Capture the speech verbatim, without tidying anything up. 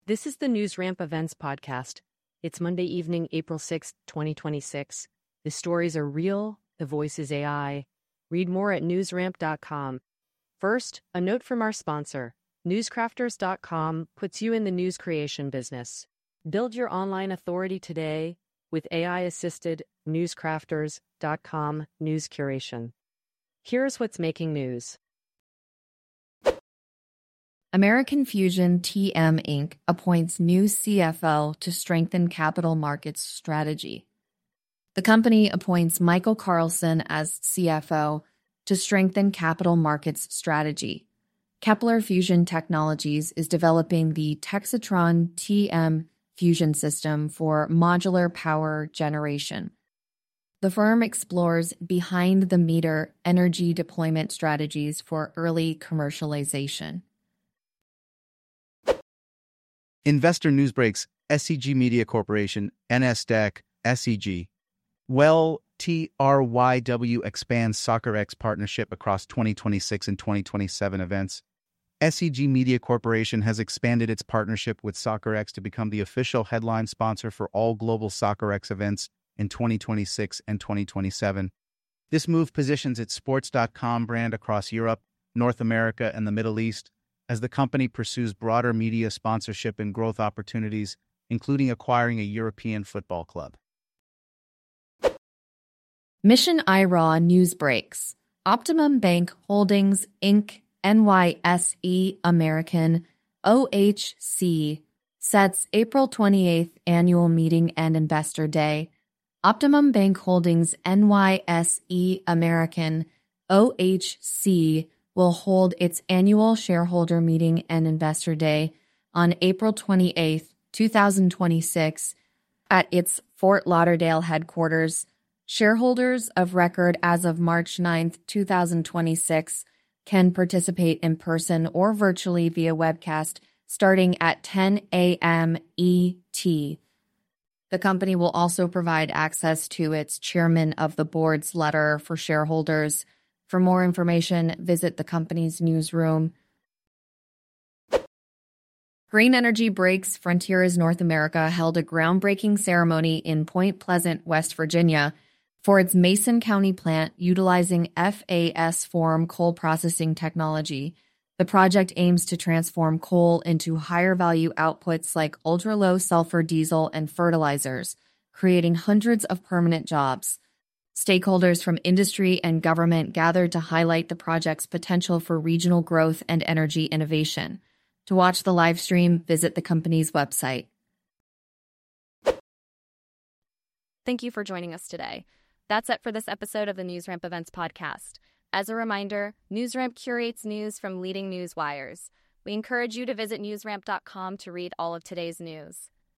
This is the NewsRamp Events Podcast. It's Monday evening, April sixth, twenty twenty-six. The stories are real, the voice is A I. Read more at newsramp dot com. First, a note from our sponsor. newscrafters dot com puts you in the news creation business. Build your online authority today with A I-assisted newscrafters dot com news curation. Here's what's making news. American Fusion T M Incorporated appoints new C F O to strengthen capital markets strategy. The company appoints Michael Carlson as C F O to strengthen capital markets strategy. Kepler Fusion Technologies is developing the Texatron T M fusion system for modular power generation. The firm explores behind-the-meter energy deployment strategies for early commercialization. Investor News Breaks, S C G Media Corporation, NASDAQ, S E G. Well, T R Y W expands SoccerX partnership across twenty twenty-six and twenty twenty-seven events. S E G Media Corporation has expanded its partnership with SoccerX to become the official headline sponsor for all global SoccerX events in twenty twenty-six and twenty twenty-seven. This move positions its sports dot com brand across Europe, North America, and the Middle East, as the company pursues broader media sponsorship and growth opportunities, including acquiring a European football club. Mission I R A News Breaks. Optimum Bank Holdings, Incorporated, N Y S E American, O H C, sets April twenty-eighth Annual Meeting and Investor Day. Optimum Bank Holdings, N Y S E American, O H C, will hold its annual shareholder meeting and investor day on April twenty-eighth, twenty twenty-six, at its Fort Lauderdale headquarters. Shareholders of record as of March ninth, twenty twenty-six can participate in person or virtually via webcast starting at ten a.m. E T. The company will also provide access to its chairman of the board's letter for shareholders. For more information, visit the company's newsroom. Green Energy Breaks Frontiers North America held a groundbreaking ceremony in Point Pleasant, West Virginia, for its Mason County plant utilizing F A S form coal processing technology. The project aims to transform coal into higher-value outputs like ultra-low sulfur diesel and fertilizers, creating hundreds of permanent jobs. Stakeholders from industry and government gathered to highlight the project's potential for regional growth and energy innovation. To watch the live stream, visit the company's website. Thank you for joining us today. That's it for this episode of the NewsRamp Events Podcast. As a reminder, NewsRamp curates news from leading news wires. We encourage you to visit newsramp dot com to read all of today's news.